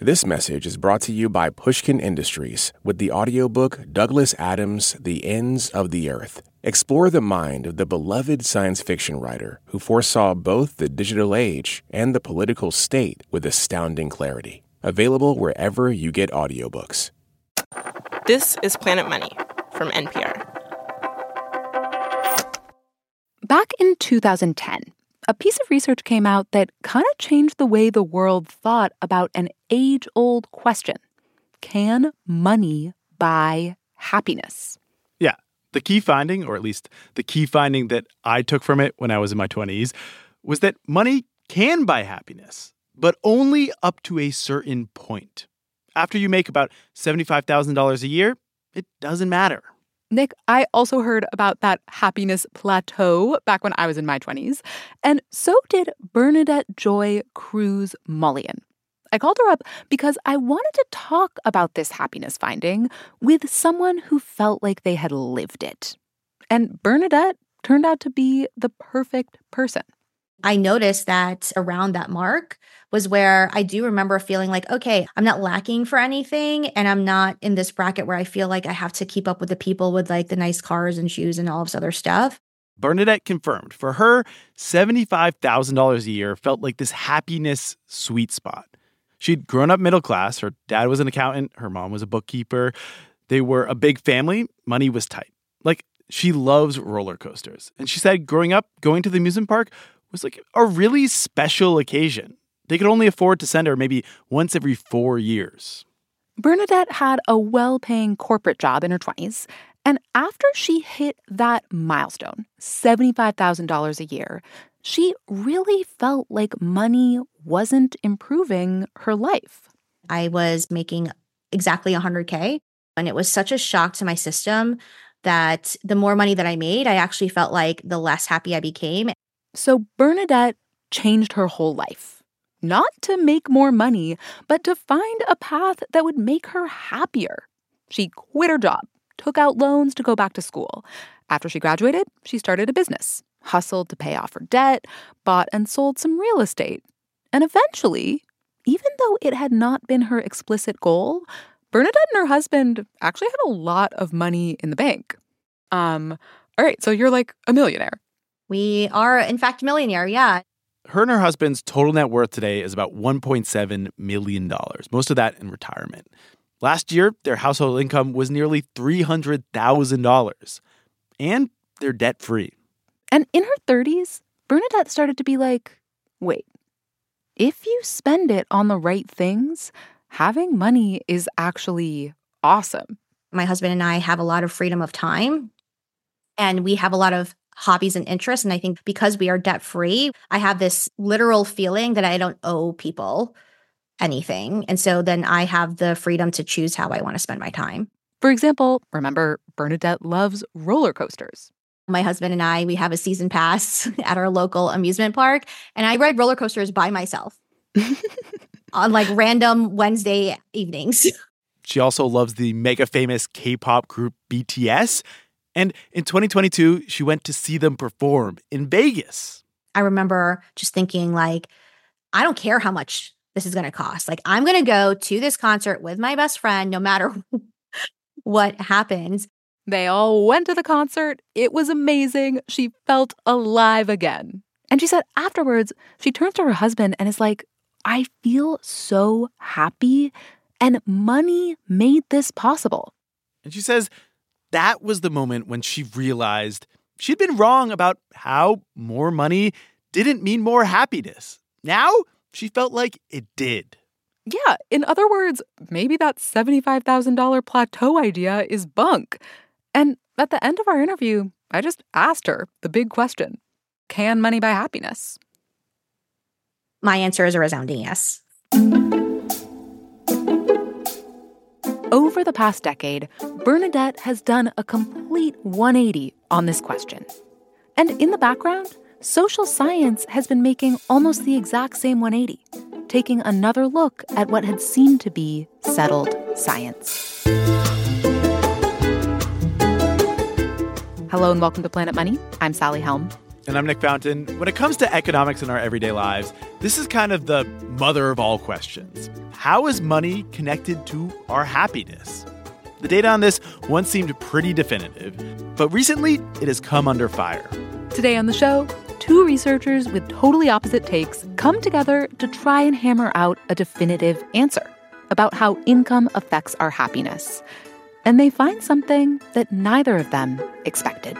This message is brought to you by Pushkin Industries with the audiobook Douglas Adams' The Ends of the Earth. Explore the mind of the beloved science fiction writer who foresaw both the digital age and the political state with astounding clarity. Available wherever you get audiobooks. This is Planet Money from NPR. Back in 2010, a piece of research came out that kind of changed the way the world thought about an age-old question. Can money buy happiness? Yeah. The key finding, or at least the key finding that I took from it when I was in my 20s, was that money can buy happiness, but only up to a certain point. After you make about $75,000 a year, it doesn't matter. Nick, I also heard about that happiness plateau back when I was in my 20s, and so did Bernadette Joy Cruz Mullion. I called her up because I wanted to talk about this happiness finding with someone who felt like they had lived it. And Bernadette turned out to be the perfect person. I noticed that around that mark was where I do remember feeling like, okay, I'm not lacking for anything, and I'm not in this bracket where I feel like I have to keep up with the people with like the nice cars and shoes and all this other stuff. Bernadette confirmed for her, $75,000 a year felt like this happiness sweet spot. She'd grown up middle class. Her dad was an accountant. Her mom was a bookkeeper. They were a big family. Money was tight. Like, she loves roller coasters. And she said growing up, going to the amusement park was like a really special occasion. They could only afford to send her maybe once every 4 years. Bernadette had a well-paying corporate job in her 20s, and after she hit that milestone, $75,000 a year, she really felt like money wasn't improving her life. I was making exactly $100K, and it was such a shock to my system that the more money that I made, I actually felt like the less happy I became. So Bernadette changed her whole life. Not to make more money, but to find a path that would make her happier. She quit her job, took out loans to go back to school. After she graduated, she started a business, hustled to pay off her debt, bought and sold some real estate. And eventually, even though it had not been her explicit goal, Bernadette and her husband actually had a lot of money in the bank. All right, so you're like a millionaire. We are, in fact, millionaire, yeah. Her and her husband's total net worth today is about $1.7 million, most of that in retirement. Last year, their household income was nearly $300,000, and they're debt-free. And in her 30s, Bernadette started to be like, wait, if you spend it on the right things, having money is actually awesome. My husband and I have a lot of freedom of time, and we have a lot of hobbies and interests. And I think because we are debt-free, I have this literal feeling that I don't owe people anything. And so then I have the freedom to choose how I want to spend my time. For example, remember, Bernadette loves roller coasters. My husband and I, we have a season pass at our local amusement park, and I ride roller coasters by myself on like random Wednesday evenings. She also loves the mega famous K-pop group BTS. And in 2022, she went to see them perform in Vegas. I remember just thinking like, I don't care how much this is going to cost. Like, I'm going to go to this concert with my best friend no matter what happens. They all went to the concert. It was amazing. She felt alive again. And she said afterwards, she turns to her husband and is like, I feel so happy, and money made this possible. And she says that was the moment when she realized she'd been wrong about how more money didn't mean more happiness. Now she felt like it did. Yeah, in other words, maybe that $75,000 plateau idea is bunk. And at the end of our interview, I just asked her the big question. Can money buy happiness? My answer is a resounding yes. Over the past decade, Bernadette has done a complete 180 on this question. And in the background, social science has been making almost the exact same 180, taking another look at what had seemed to be settled science. Hello and welcome to Planet Money. I'm Sally Helm. And I'm Nick Fountain. When it comes to economics in our everyday lives, this is kind of the mother of all questions. how is money connected to our happiness? The data on this once seemed pretty definitive, but recently it has come under fire. Today on the show, two researchers with totally opposite takes come together to try and hammer out a definitive answer about how income affects our happiness. And they find something that neither of them expected.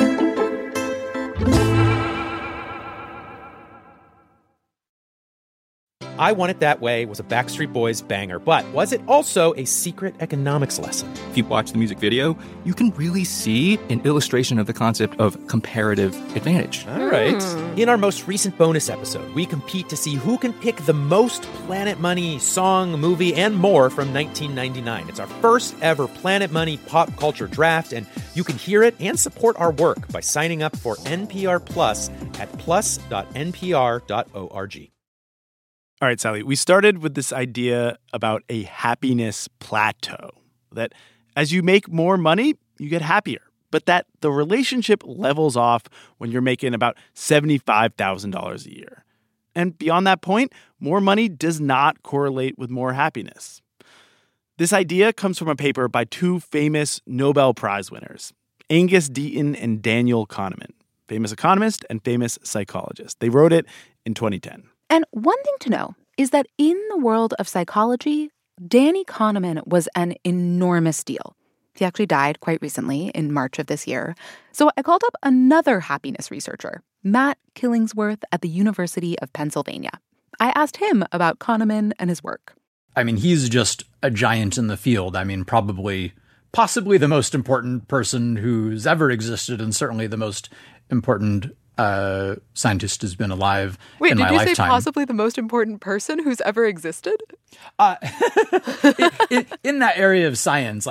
I Want It That Way was a Backstreet Boys banger, but was it also a secret economics lesson? If you watch the music video, you can really see an illustration of the concept of comparative advantage. All right. In our most recent bonus episode, we compete to see who can pick the most Planet Money song, movie, and more from 1999. It's our first ever Planet Money pop culture draft, and you can hear it and support our work by signing up for NPR Plus at plus.npr.org. All right, Sally, we started with this idea about a happiness plateau, that as you make more money, you get happier, but that the relationship levels off when you're making about $75,000 a year. And beyond that point, more money does not correlate with more happiness. This idea comes from a paper by two famous Nobel Prize winners, Angus Deaton and Daniel Kahneman, famous economist and famous psychologist. They wrote it in 2010. And one thing to know is that in the world of psychology, Danny Kahneman was an enormous deal. He actually died quite recently in March of this year. So I called up another happiness researcher, Matt Killingsworth at the University of Pennsylvania. I asked him about Kahneman and his work. I mean, he's just a giant in the field. I mean, possibly the most important person who's ever existed, and certainly the most important scientist who's been alive in my lifetime. Wait, did you say possibly the most important person who's ever existed? In that area of science,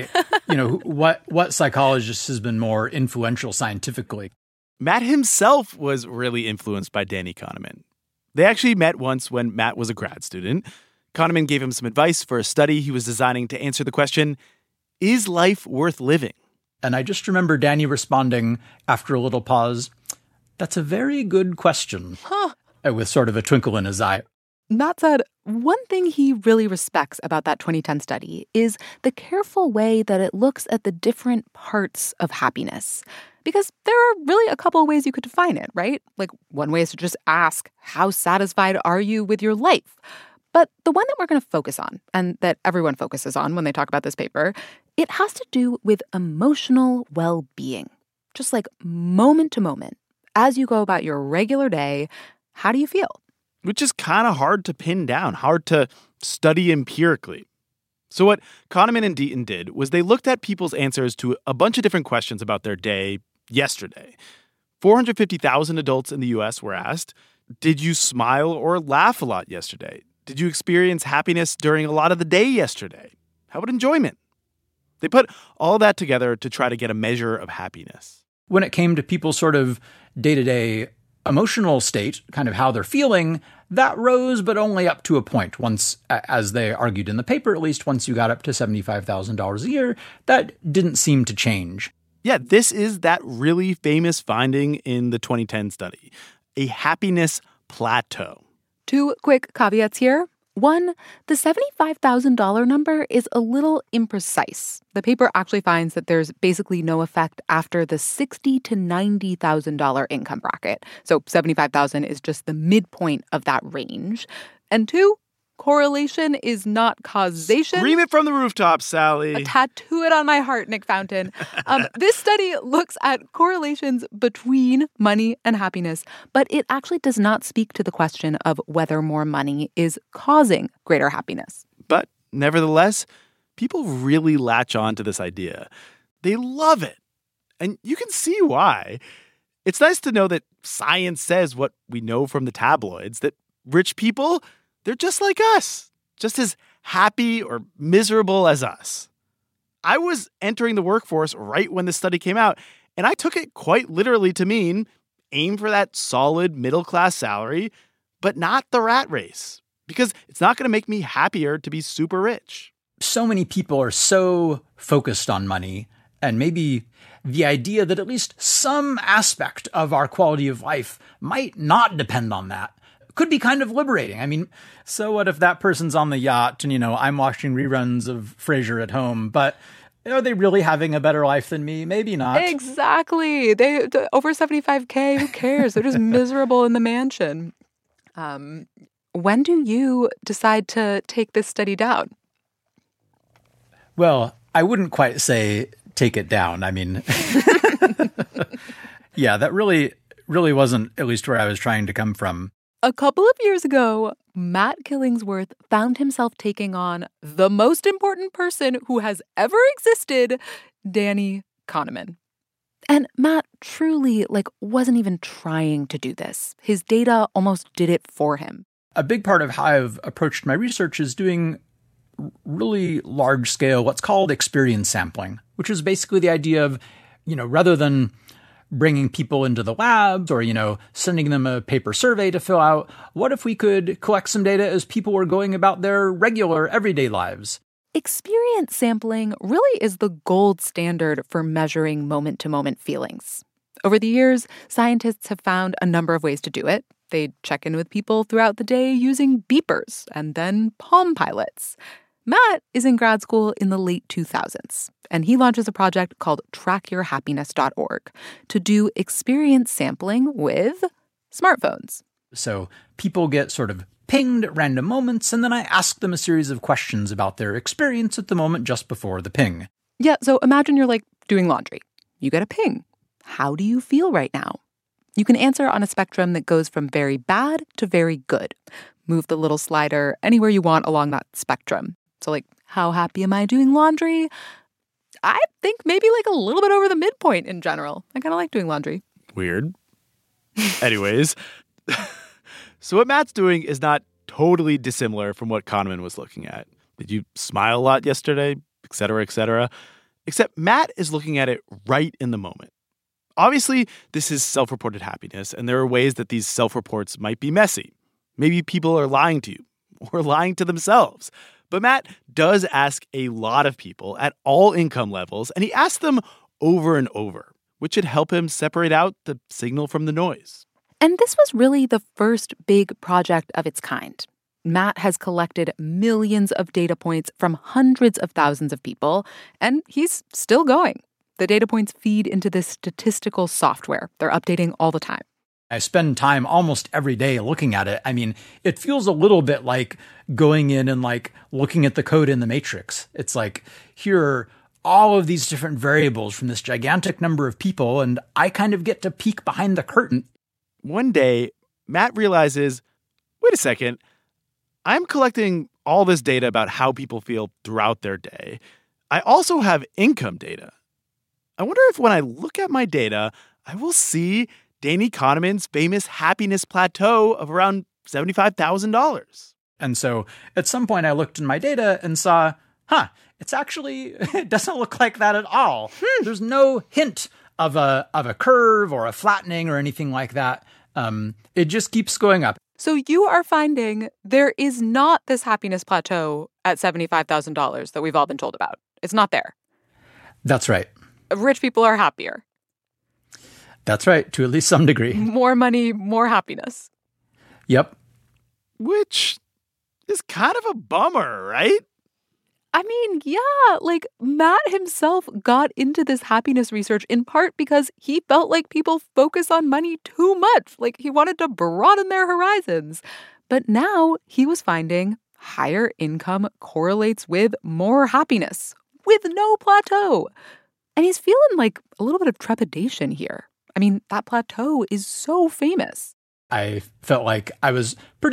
what psychologist has been more influential scientifically? Matt himself was really influenced by Danny Kahneman. They actually met once when Matt was a grad student. Kahneman gave him some advice for a study he was designing to answer the question, is life worth living? And I just remember Danny responding after a little pause, "That's a very good question," with sort of a twinkle in his eye. Matt said one thing he really respects about that 2010 study is the careful way that it looks at the different parts of happiness. Because there are really a couple of ways you could define it, right? Like, one way is to just ask, how satisfied are you with your life? But the one that we're going to focus on, and that everyone focuses on when they talk about this paper, it has to do with emotional well-being. Just like moment to moment. As you go about your regular day, how do you feel? Which is kind of hard to pin down, hard to study empirically. So what Kahneman and Deaton did was they looked at people's answers to a bunch of different questions about their day yesterday. 450,000 adults in the U.S. were asked, did you smile or laugh a lot yesterday? Did you experience happiness during a lot of the day yesterday? How about enjoyment? They put all that together to try to get a measure of happiness. When it came to people's sort of day-to-day emotional state, kind of how they're feeling, that rose, but only up to a point. Once, as they argued in the paper, at least once you got up to $75,000 a year, that didn't seem to change. Yeah, this is that really famous finding in the 2010 study, a happiness plateau. Two quick caveats here. One, the $75,000 number is a little imprecise. The paper actually finds that there's basically no effect after the $60,000 to $90,000 income bracket. So $75,000 is just the midpoint of that range. And two, correlation is not causation. Scream it from the rooftops, Sally. Tattoo it on my heart, Nick Fountain. This study looks at correlations between money and happiness, but it actually does not speak to the question of whether more money is causing greater happiness. But nevertheless, people really latch on to this idea. They love it. And you can see why. It's nice to know that science says what we know from the tabloids, that rich people, they're just like us, just as happy or miserable as us. I was entering the workforce right when this study came out, and I took it quite literally to mean aim for that solid middle-class salary, but not the rat race, because it's not going to make me happier to be super rich. So many people are so focused on money, and maybe the idea that at least some aspect of our quality of life might not depend on that could be kind of liberating. I mean, so what if that person's on the yacht and, I'm watching reruns of Frasier at home, but are they really having a better life than me? Maybe not. Exactly. They over 75K, who cares? They're just miserable in the mansion. When do you decide to take this study down? Well, I wouldn't quite say take it down. I mean, yeah, that really wasn't at least where I was trying to come from. A couple of years ago, Matt Killingsworth found himself taking on the most important person who has ever existed, Danny Kahneman. And Matt truly, wasn't even trying to do this. His data almost did it for him. A big part of how I've approached my research is doing really large-scale, what's called experience sampling, which is basically the idea of, rather than bringing people into the labs or, sending them a paper survey to fill out, what if we could collect some data as people were going about their regular, everyday lives? Experience sampling really is the gold standard for measuring moment-to-moment feelings. Over the years, scientists have found a number of ways to do it. They check in with people throughout the day using beepers and then Palm Pilots. Matt is in grad school in the late 2000s, and he launches a project called trackyourhappiness.org to do experience sampling with smartphones. So people get sort of pinged at random moments, and then I ask them a series of questions about their experience at the moment just before the ping. Yeah, so imagine you're doing laundry. You get a ping. How do you feel right now? You can answer on a spectrum that goes from very bad to very good. Move the little slider anywhere you want along that spectrum. So how happy am I doing laundry? I think maybe a little bit over the midpoint in general. I kind of like doing laundry. Weird. Anyways, so what Matt's doing is not totally dissimilar from what Kahneman was looking at. Did you smile a lot yesterday? Et cetera, et cetera. Except Matt is looking at it right in the moment. Obviously, this is self-reported happiness, and there are ways that these self-reports might be messy. Maybe people are lying to you or lying to themselves. But Matt does ask a lot of people at all income levels, and he asks them over and over, which should help him separate out the signal from the noise. And this was really the first big project of its kind. Matt has collected millions of data points from hundreds of thousands of people, and he's still going. The data points feed into this statistical software. They're updating all the time. I spend time almost every day looking at it. I mean, it feels a little bit like going in and looking at the code in the Matrix. It's here are all of these different variables from this gigantic number of people, and I kind of get to peek behind the curtain. One day, Matt realizes, wait a second, I'm collecting all this data about how people feel throughout their day. I also have income data. I wonder if when I look at my data, I will see Danny Kahneman's famous happiness plateau of around $75,000. And so at some point I looked in my data and saw, it doesn't look like that at all. There's no hint of a curve or a flattening or anything like that. It just keeps going up. So you are finding there is not this happiness plateau at $75,000 that we've all been told about. It's not there. That's right. Rich people are happier. That's right, to at least some degree. More money, more happiness. Yep. Which is kind of a bummer, right? I mean, yeah, Matt himself got into this happiness research in part because he felt like people focus on money too much. He wanted to broaden their horizons. But now he was finding higher income correlates with more happiness, with no plateau. And he's feeling a little bit of trepidation here. I mean, that plateau is so famous. I felt like I was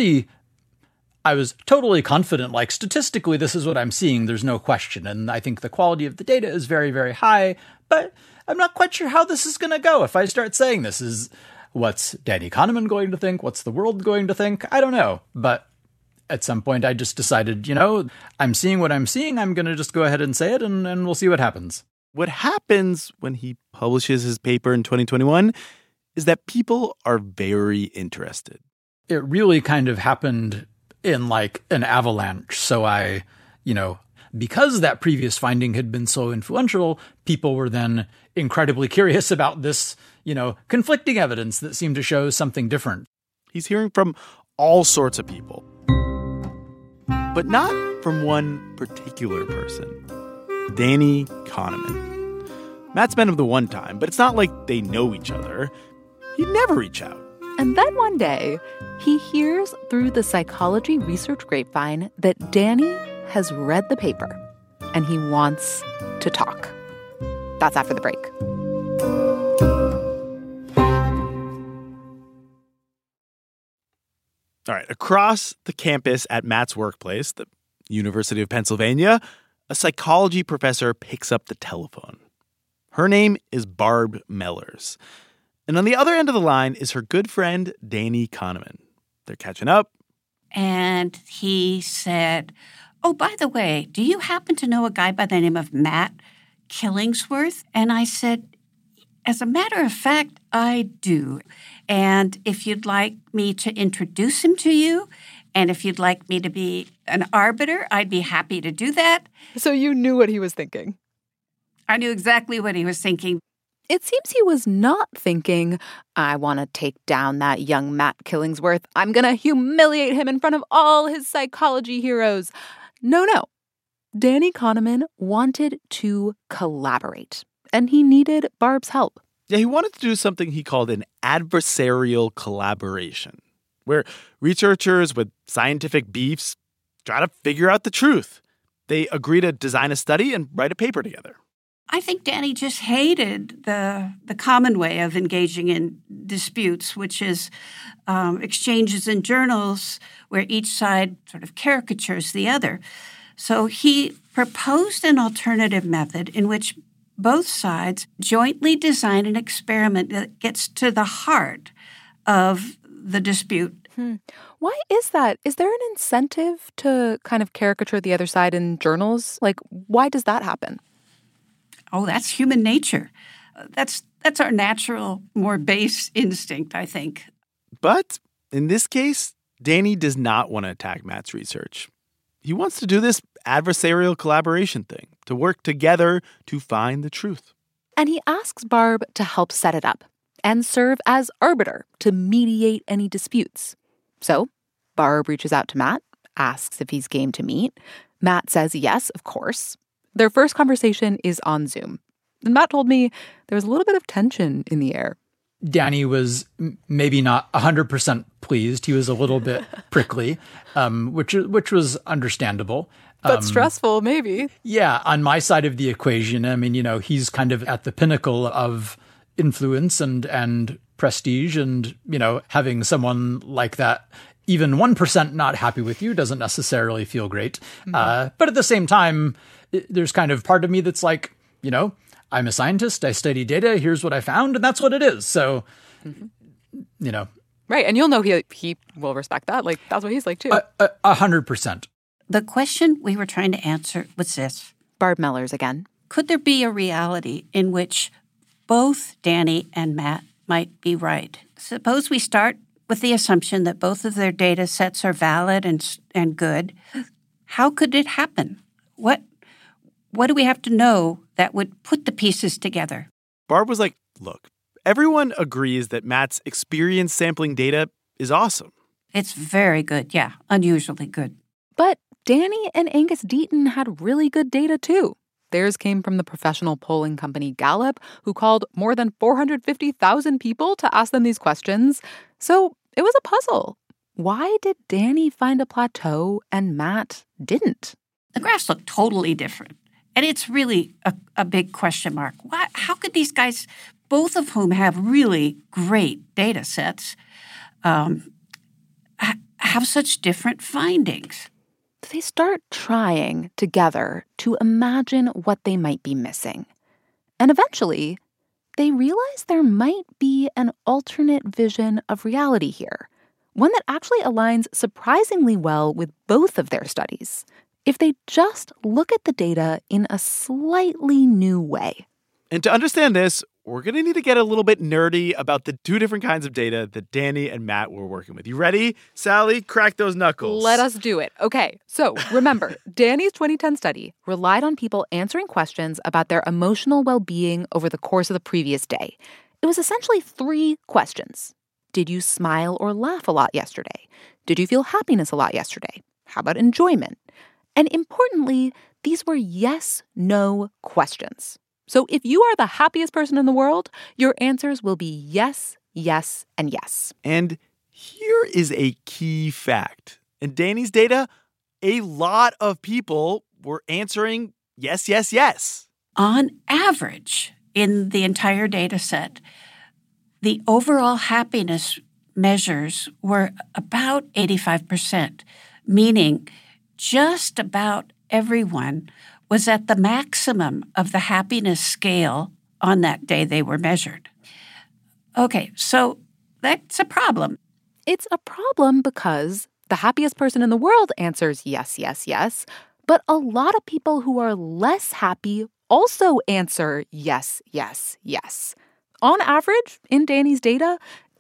totally confident, statistically, this is what I'm seeing. There's no question. And I think the quality of the data is very, very high. But I'm not quite sure how this is going to go. If I start saying this is what's Danny Kahneman going to think? What's the world going to think? I don't know. But at some point, I just decided, I'm seeing what I'm seeing. I'm going to just go ahead and say it, and we'll see what happens. What happens when he publishes his paper in 2021 is that people are very interested. It really kind of happened in an avalanche. So I, because that previous finding had been so influential, people were then incredibly curious about this, conflicting evidence that seemed to show something different. He's hearing from all sorts of people. But not from one particular person, Danny Kahneman. Matt's met him the one time, but it's not like they know each other. He'd never reach out. And then one day, he hears through the psychology research grapevine that Danny has read the paper and he wants to talk. That's after the break. All right, across the campus at Matt's workplace, the University of Pennsylvania, a psychology professor picks up the telephone. Her name is Barb Mellers. And on the other end of the line is her good friend, Danny Kahneman. They're catching up. And he said, "Oh, by the way, do you happen to know a guy by the name of Matt Killingsworth?" And I said, "As a matter of fact, I do. And if you'd like me to introduce him to you, and if you'd like me to be an arbiter, I'd be happy to do that." So you knew what he was thinking. I knew exactly what he was thinking. It seems he was not thinking, I want to take down that young Matt Killingsworth. I'm going to humiliate him in front of all his psychology heroes. No. Danny Kahneman wanted to collaborate, and he needed Barb's help. Yeah, he wanted to do something he called an adversarial collaboration, where researchers with scientific beefs try to figure out the truth. They agree to design a study and write a paper together. I think Danny just hated the common way of engaging in disputes, which is exchanges in journals where each side sort of caricatures the other. So he proposed an alternative method in which both sides jointly design an experiment that gets to the heart of the dispute. Why is that? Is there an incentive to kind of caricature the other side in journals? Like, why does that happen? Oh, that's human nature. That's our natural, more base instinct, I think. But in this case, Danny does not want to attack Matt's research. He wants to do this adversarial collaboration thing, to work together to find the truth. And he asks Barb to help set it up and serve as arbiter to mediate any disputes. So Barb reaches out to Matt, asks if he's game to meet. Matt says yes, of course. Their first conversation is on Zoom. And Matt told me there was a little bit of tension in the air. Danny was maybe not 100% pleased. He was a little bit prickly, which was understandable. But stressful, maybe. Yeah, on my side of the equation, I mean, he's kind of at the pinnacle of influence and prestige, and, having someone like that, even 1% not happy with you doesn't necessarily feel great. Mm-hmm. But at the same time, there's kind of part of me that's like, I'm a scientist, I study data, here's what I found, and that's what it is. So, Right, and you'll know he will respect that. Like, that's what he's like, too. 100%. The question we were trying to answer was this. Barb Mellers again. Could there be a reality in which both Danny and Matt might be right? Suppose we start with the assumption that both of their data sets are valid and good. How could it happen? What do we have to know that would put the pieces together? Barb was like, look, everyone agrees that Matt's experience sampling data is awesome. It's very good, yeah, unusually good. But Danny and Angus Deaton had really good data, too. Theirs came from the professional polling company Gallup, who called more than 450,000 people to ask them these questions. So it was a puzzle. Why did Danny find a plateau and Matt didn't? The graphs look totally different. And it's really a big question mark. How could these guys, both of whom have really great data sets, have such different findings? They start trying together to imagine what they might be missing. And eventually, they realize there might be an alternate vision of reality here, one that actually aligns surprisingly well with both of their studies, if they just look at the data in a slightly new way. And to understand this, we're going to need to get a little bit nerdy about the two different kinds of data that Danny and Matt were working with. You ready, Sally? Crack those knuckles. Let us do it. Okay, so remember, Danny's 2010 study relied on people answering questions about their emotional well-being over the course of the previous day. It was essentially 3 questions. Did you smile or laugh a lot yesterday? Did you feel happiness a lot yesterday? How about enjoyment? And importantly, these were yes-no questions. So if you are the happiest person in the world, your answers will be yes, yes, and yes. And here is a key fact. In Danny's data, a lot of people were answering yes, yes, yes. On average, in the entire data set, the overall happiness measures were about 85%, meaning just about everyone was at the maximum of the happiness scale on that day they were measured. Okay, so that's a problem. It's a problem because the happiest person in the world answers yes, yes, yes, but a lot of people who are less happy also answer yes, yes, yes. On average, in Danny's data,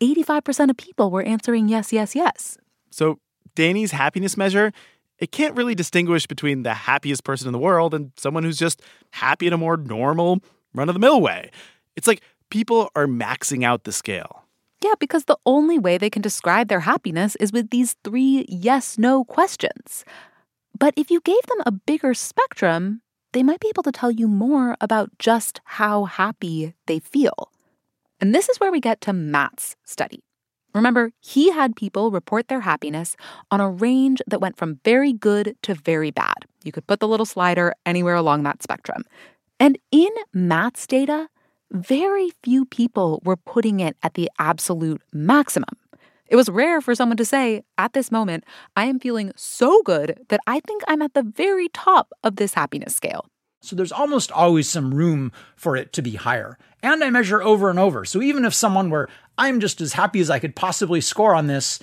85% of people were answering yes, yes, yes. So Danny's happiness measure, it can't really distinguish between the happiest person in the world and someone who's just happy in a more normal, run-of-the-mill way. It's like people are maxing out the scale. Yeah, because the only way they can describe their happiness is with these 3 yes-no questions. But if you gave them a bigger spectrum, they might be able to tell you more about just how happy they feel. And this is where we get to Matt's study. Remember, he had people report their happiness on a range that went from very good to very bad. You could put the little slider anywhere along that spectrum. And in Matt's data, very few people were putting it at the absolute maximum. It was rare for someone to say, at this moment, I am feeling so good that I think I'm at the very top of this happiness scale. So there's almost always some room for it to be higher. And I measure over and over. So even if someone were, I'm just as happy as I could possibly score on this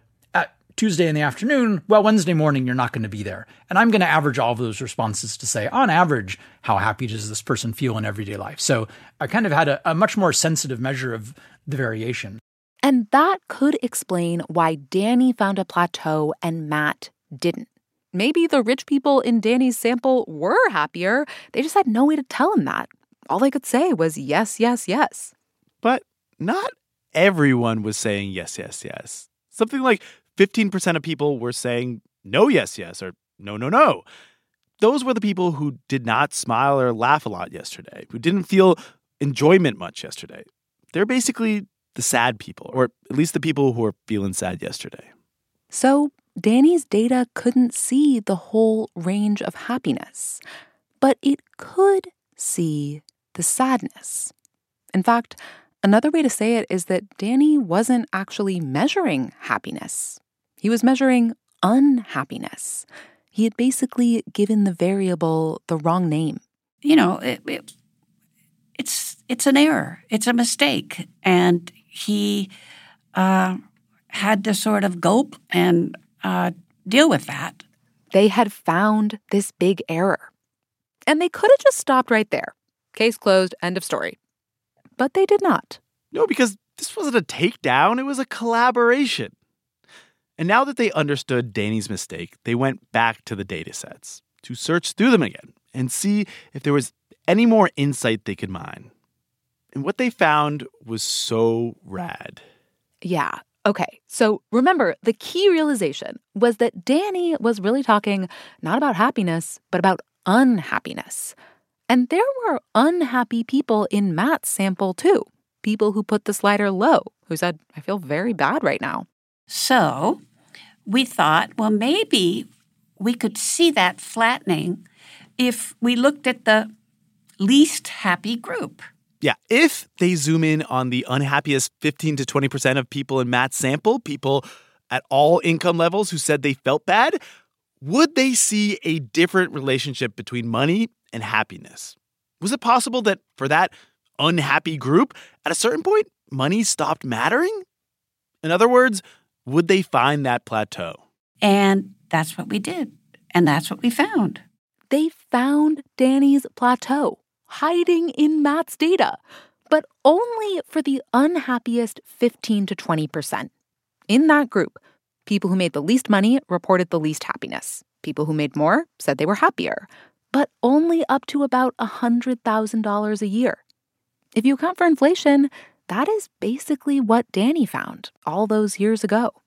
at Tuesday in the afternoon, well, Wednesday morning, you're not going to be there. And I'm going to average all of those responses to say, on average, how happy does this person feel in everyday life? So I kind of had a much more sensitive measure of the variation. And that could explain why Danny found a plateau and Matt didn't. Maybe the rich people in Danny's sample were happier. They just had no way to tell him that. All they could say was yes, yes, yes. But not everyone was saying yes, yes, yes. Something like 15% of people were saying no, yes, yes, or no, no, no. Those were the people who did not smile or laugh a lot yesterday, who didn't feel enjoyment much yesterday. They're basically the sad people, or at least the people who were feeling sad yesterday. So Danny's data couldn't see the whole range of happiness, but it could see the sadness. In fact, another way to say it is that Danny wasn't actually measuring happiness. He was measuring unhappiness. He had basically given the variable the wrong name. You know, it's an error. It's a mistake. And he had to sort of gulp and deal with that. They had found this big error. And they could have just stopped right there. Case closed, end of story. But they did not. No, because this wasn't a takedown, it was a collaboration. And now that they understood Danny's mistake, they went back to the data sets to search through them again and see if there was any more insight they could mine. And what they found was so rad. Yeah. Okay, so remember, the key realization was that Danny was really talking not about happiness, but about unhappiness. And there were unhappy people in Matt's sample, too. People who put the slider low, who said, I feel very bad right now. So we thought, well, maybe we could see that flattening if we looked at the least happy group. Yeah, if they zoom in on the unhappiest 15 to 20% of people in Matt's sample, people at all income levels who said they felt bad, would they see a different relationship between money and happiness? Was it possible that for that unhappy group, at a certain point, money stopped mattering? In other words, would they find that plateau? And that's what we did. And that's what we found. They found Danny's plateau, hiding in Matt's data, but only for the unhappiest 15 to 20%. In that group, people who made the least money reported the least happiness. People who made more said they were happier, but only up to about $100,000 a year. If you account for inflation, that is basically what Danny found all those years ago.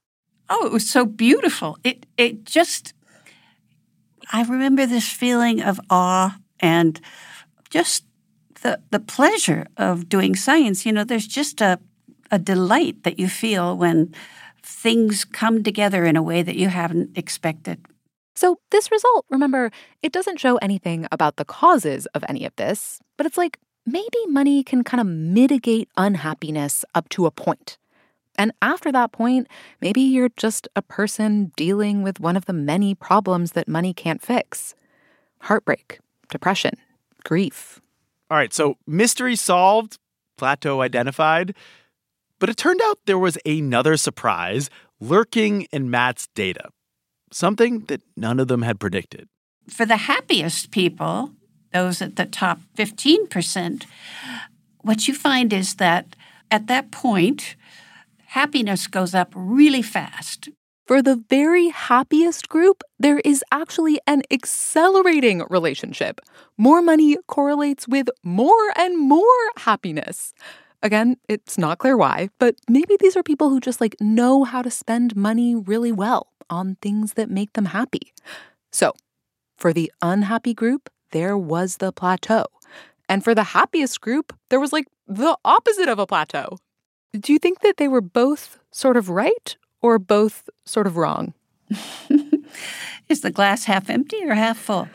Oh, it was so beautiful. It just, I remember this feeling of awe and just the pleasure of doing science. You know, there's just a delight that you feel when things come together in a way that you haven't expected. So this result, remember, it doesn't show anything about the causes of any of this, but it's like maybe money can kind of mitigate unhappiness up to a point. And after that point, maybe you're just a person dealing with one of the many problems that money can't fix. Heartbreak, depression, grief. All right, so mystery solved, plateau identified. But it turned out there was another surprise lurking in Matt's data, something that none of them had predicted. For the happiest people, those at the top 15%, what you find is that at that point, happiness goes up really fast. For the very happiest group, there is actually an accelerating relationship. More money correlates with more and more happiness. Again, it's not clear why, but maybe these are people who just know how to spend money really well on things that make them happy. So, for the unhappy group, there was the plateau. And for the happiest group, there was the opposite of a plateau. Do you think that they were both sort of right or both sort of wrong? Is the glass half empty or half full?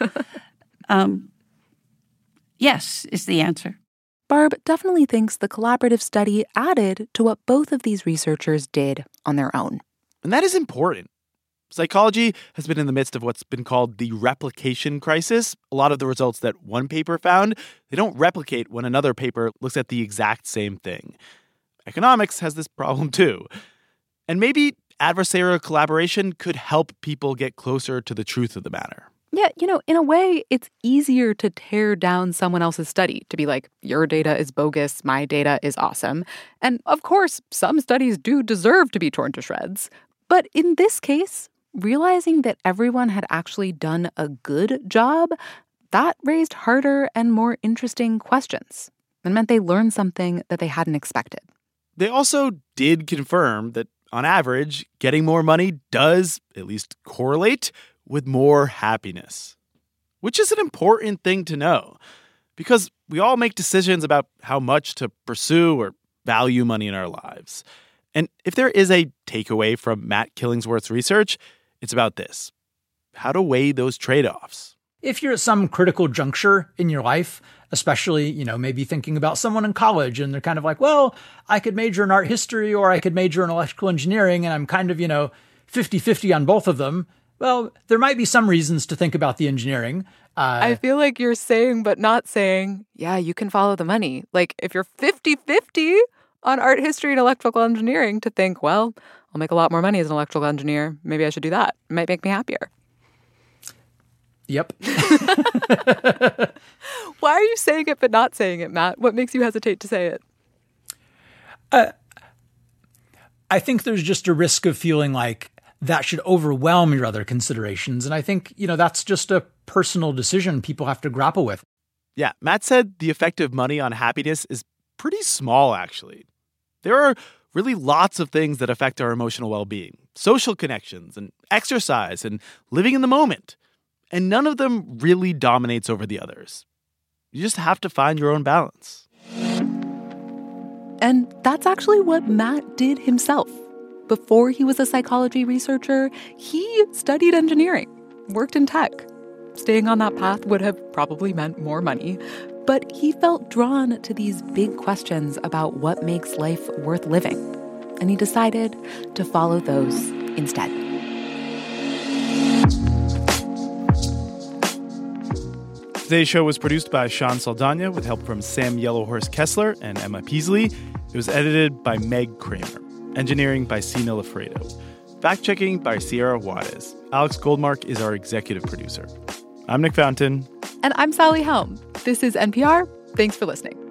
Yes, is the answer. Barb definitely thinks the collaborative study added to what both of these researchers did on their own. And that is important. Psychology has been in the midst of what's been called the replication crisis. A lot of the results that one paper found, they don't replicate when another paper looks at the exact same thing. Economics has this problem too. And maybe adversarial collaboration could help people get closer to the truth of the matter. Yeah, in a way, it's easier to tear down someone else's study, to be like, your data is bogus, my data is awesome. And of course, some studies do deserve to be torn to shreds. But in this case, realizing that everyone had actually done a good job, that raised harder and more interesting questions and meant they learned something that they hadn't expected. They also did confirm that, on average, getting more money does at least correlate with more happiness, which is an important thing to know because we all make decisions about how much to pursue or value money in our lives. And if there is a takeaway from Matt Killingsworth's research, it's about this: how to weigh those trade-offs. If you're at some critical juncture in your life, especially, maybe thinking about someone in college and they're kind of like, well, I could major in art history or I could major in electrical engineering and I'm kind of, 50-50 on both of them. Well, there might be some reasons to think about the engineering. I feel like you're saying but not saying, yeah, you can follow the money. If you're 50-50 on art history and electrical engineering, to think, well, I'll make a lot more money as an electrical engineer. Maybe I should do that. It might make me happier. Yep. Why are you saying it but not saying it, Matt? What makes you hesitate to say it? I think there's just a risk of feeling like that should overwhelm your other considerations. And I think, that's just a personal decision people have to grapple with. Yeah, Matt said the effect of money on happiness is pretty small, actually. There are really lots of things that affect our emotional well-being. Social connections and exercise and living in the moment. And none of them really dominates over the others. You just have to find your own balance. And that's actually what Matt did himself. Before he was a psychology researcher, he studied engineering, worked in tech. Staying on that path would have probably meant more money, but he felt drawn to these big questions about what makes life worth living, and he decided to follow those instead. Today's show was produced by Sean Saldana with help from Sam Yellowhorse Kessler and Emma Peasley. It was edited by Meg Kramer. Engineering by Sina Lafredo. Fact-checking by Sierra Juarez. Alex Goldmark is our executive producer. I'm Nick Fountain. And I'm Sally Helm. This is NPR. Thanks for listening.